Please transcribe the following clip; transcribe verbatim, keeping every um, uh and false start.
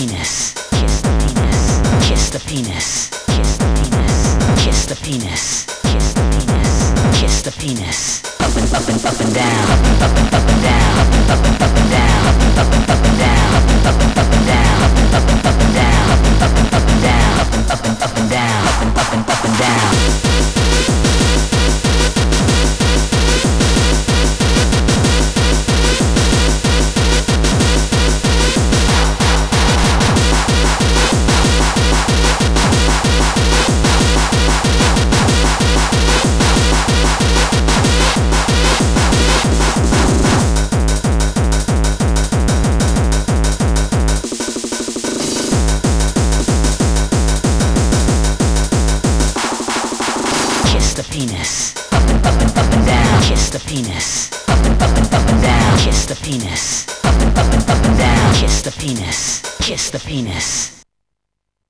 penis. Kiss the penis. Kiss the penis. Kiss the penis. Kiss the penis. Kiss the penis. Kiss the penis. Up and up and up and down. Up and up and down. Up and up and down. Up and up and down. Up and up and down. Up and up and down. Up and up and down. Up and up and up and down. Up and up and up and down. Kiss the penis. Up and up and up and down. Kiss the penis. Up and up and up and down. Kiss the penis. Up and up and up and down. Kiss the penis. Kiss the penis.